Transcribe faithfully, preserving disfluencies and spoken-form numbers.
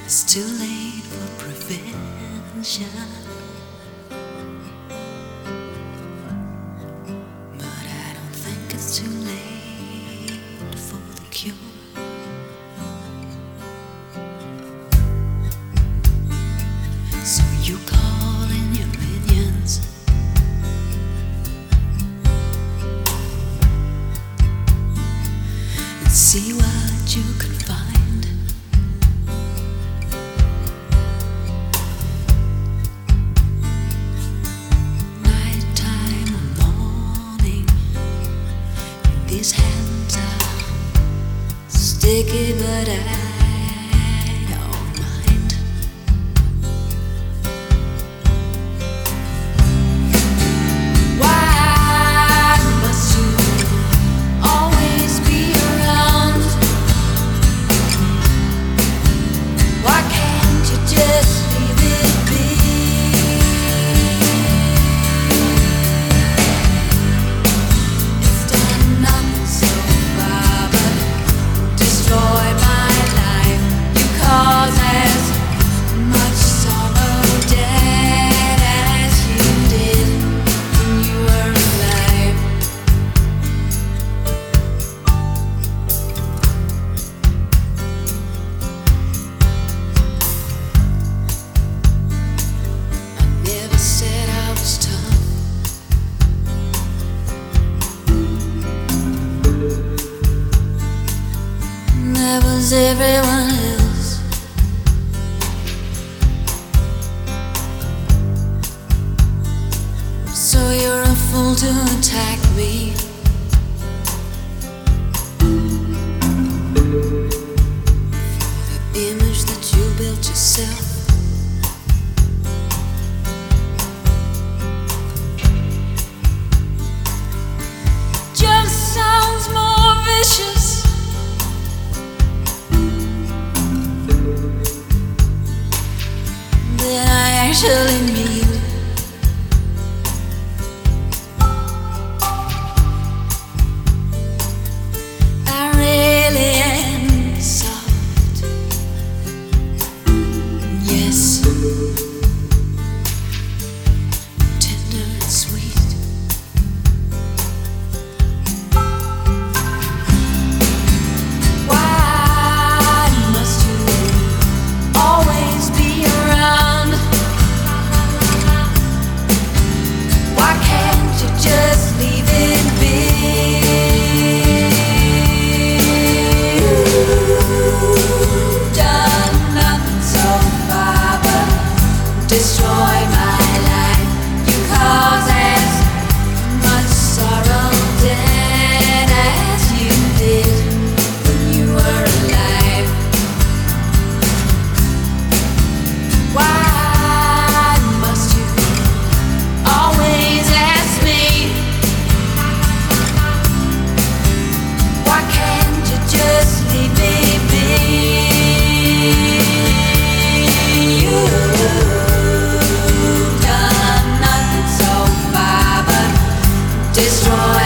It's too late for prevention, but I don't think it's too late for the cure. So you call in your minions and see what you can find. These hands are sticky, but I don't mind. Why must you always be around? Why can't you just leave it be? That was everyone else. So you're a fool to attack me. For the image that you built yourself. Just sounds more vicious than I actually mean. I really am soft, yes, tender and sweet. Why must you always be around? Why can't you just leave it be? You've done nothing so far but destroy my life. You cause as much sorrow dead as you did when you were alive. Why must you always ask me? Why can't you just leave me be? You've done nothing so far but destroy